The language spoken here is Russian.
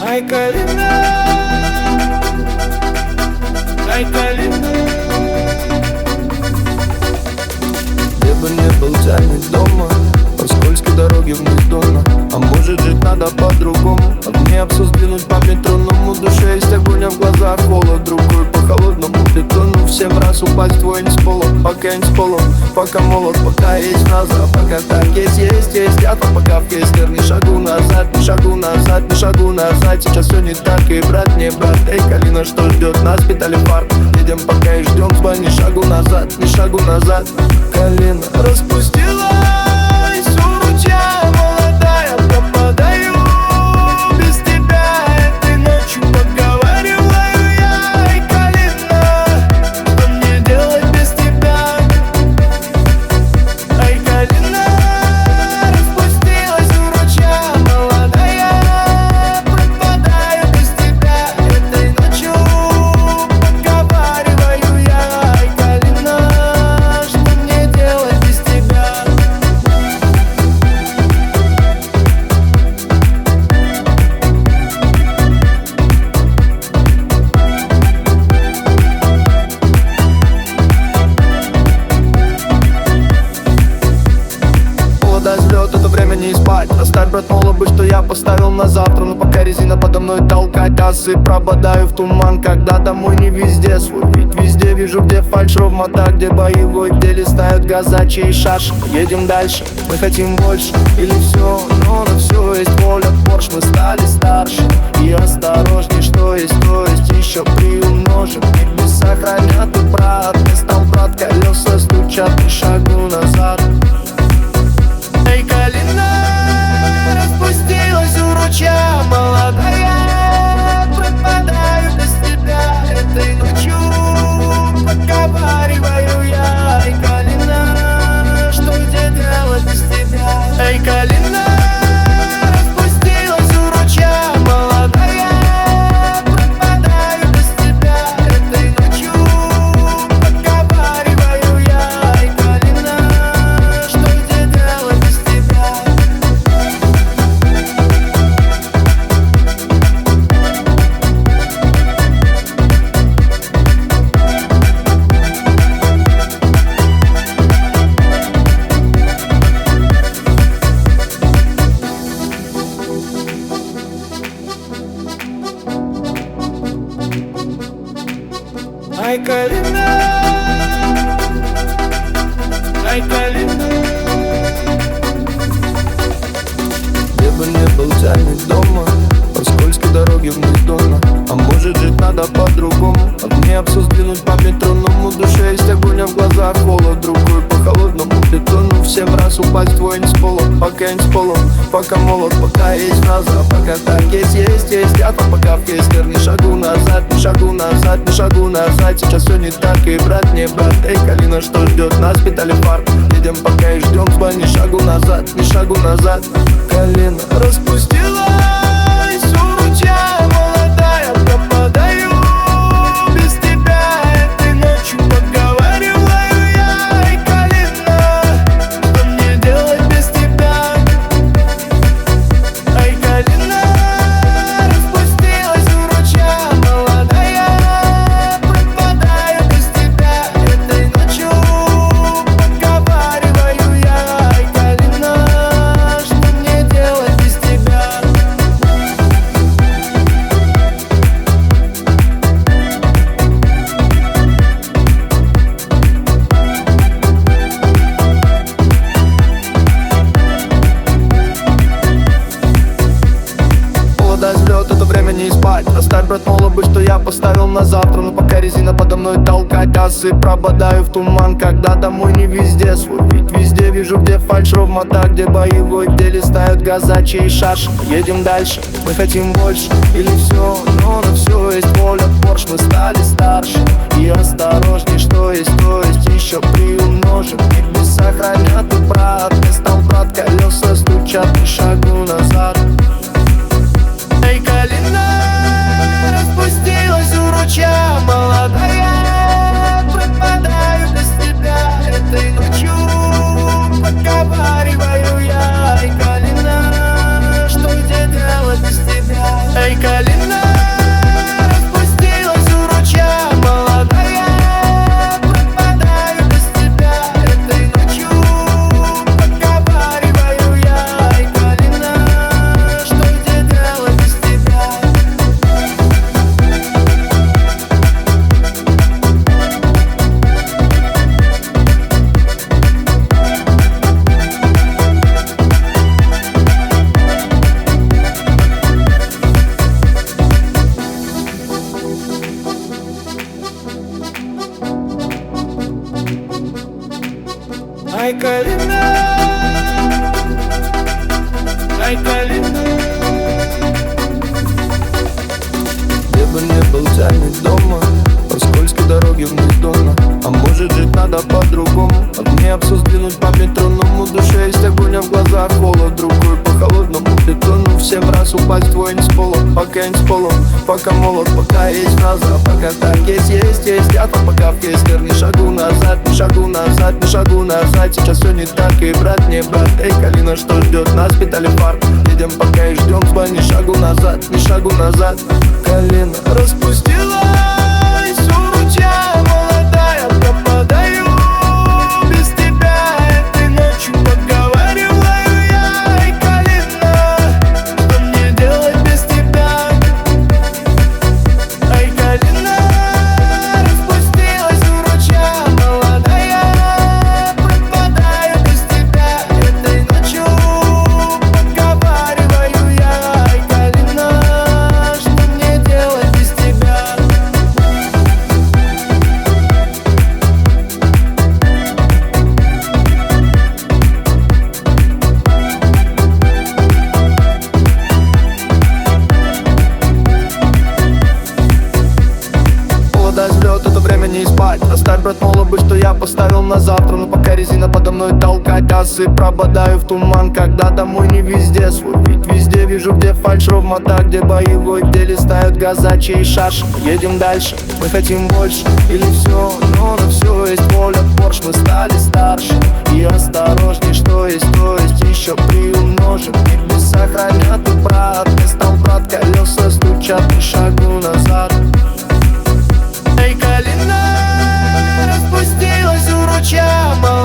Ай, Калина, ай, Калина. Где бы не был, тянет дома по скользкой дороге вниз дома. А может жить надо по-другому. А мне абсус двинуть по метроному. В душе есть огонь, а в глазах холод. Рукой по холодному бетону. Всем раз упасть в твой не с пола. Пока не с пола, пока молод, пока есть фраза. Пока так есть, ятва, пока в кейстер. Не шагу назад, не шагу назад, не шагу назад. Сейчас все не так, и брат, не брат. Эй, Калина, что ждет нас, питали фарт. Едем пока и ждем, звонь, не шагу назад, не шагу назад. Калина распустилась у ручья, молодая, пропадаю без тебя. Этой ночью поговариваю я. Эй, Калина, что мне делать без тебя? Эй, Калина распустилась у ручья, молодая, пропадаю без тебя. Этой ночью поговариваю я. Эй, Калина, что мне делать без тебя? Взлет, это время не спать. Оставь, брат, молобы, что я поставил на завтра. Но пока резина подо мной толкать, асы пропадаю в туман. Когда домой не везде свой вид, везде вижу, где фальшь, ровмота, где боевой, где листают газачи и шаши. Едем дальше, мы хотим больше или все, но на все есть воля. Порш, мы стали старше и осторожней, что есть, то есть еще приумножим. Небеса хранят и брат, не стал брат, колеса стучат, не шагу назад. Эй, Калина распустилась у ручья, молодая, пропадаю без тебя. Этой ночью поговариваю я. Эй, Калина, что где делать без тебя? Эй, Калина распустилась у ручья, молодая, пропадаю без тебя. Этой ночью поговариваю я. Эй, Калина, что где делать без тебя? Ай, Калина, ай, Калина. Где бы не был, тянет дома по скользкой дороге вниз дома. А может жить надо по-другому. А мне абсус двинуть по метроному. В душе есть огонь, а в глазах холод. Рукой по холодному бетону. Всем раз упасть в твой не с пола. Пока не с пола, пока молод, пока есть фраза. Пока так есть ятва, пока в кейстер. Не шагу назад, не шагу назад, не шагу назад. Сейчас все не так, и брат, не брат. Эй, Калина, что ждет нас, питали фарт. Едем пока и ждем, звонь, не шагу назад, не шагу назад. Калина распустилась у ручья, молодая, пропадаю без тебя. Этой ночью поговариваю я. Эй, Калина, что мне делать без тебя? Эй, Калина распустилась у ручья, молодая, пропадаю без тебя. Этой ночью поговариваю я. Эй, Калина, что мне делать без тебя? Взлет, это время не спать. Оставь, брат, молобы, что я поставил на завтра. Но пока резина подо мной толкать, асы пропадаю в туман. Когда домой не везде свой вид, везде вижу, где фальшь, ровмота, где боевой, где листают газачи и шаши. Едем дальше, мы хотим больше или все, но на все есть воля. Порш, мы стали старше и осторожней, что есть, то есть еще приумножим. Небеса хранят и брат, не стал брат, колеса стучат, не шагу назад. Эй, Калина распустилась у ручья, молодая, пропадаю без тебя. Этой ночью поговариваю я. Эй, Калина, что где делать без тебя? Эй, Калина. Ай, Калина, ай, Калина. Где бы не был, тянет дома по скользкой дороге вниз дома. А может жить надо по-другому. Огни обсу сдвинуть по метроному. В душе есть огонь, а в глазах холод. Рукой по холодному бетону. Всем раз упасть твой не с пола. Пока не с полом, пока молод, пока есть фраза. Пока так есть, я пока в кейстер. Не шагу назад, не шагу назад, не шагу назад. Сейчас все не так, и брат не брат. Эй, Калина, что ждет нас, питали парк. Едем пока и ждем, спай, не шагу назад, не шагу назад. Калина распустилась у ручья, молодая, пропадаю без тебя. Этой ночью подговариваю я. Эй, Калина, что мне делать без тебя? Эй, Калина распустилась у ручья, молодая, пропадаю без тебя. Этой ночью подговариваю я. Эй, Калина, что мне делать без тебя? Холода, взлет, это время не спать. Оставь, брат, молобы, что я поставил на завтра. Но пока резина подо мной толкать асы, прободаю в туман, когда домой не везде свой. Ведь везде вижу, где фальшь, ровмота, где боевой, где листают газачи и шаши. Едем дальше, мы хотим больше. Или все, но на все есть воля. Порш, мы стали старше и осторожней. Что есть, еще приумножим. Небеса хранят и брат. Не стал брат, колеса стучат, не шагу назад. Эй, Калина распустилась у ручья,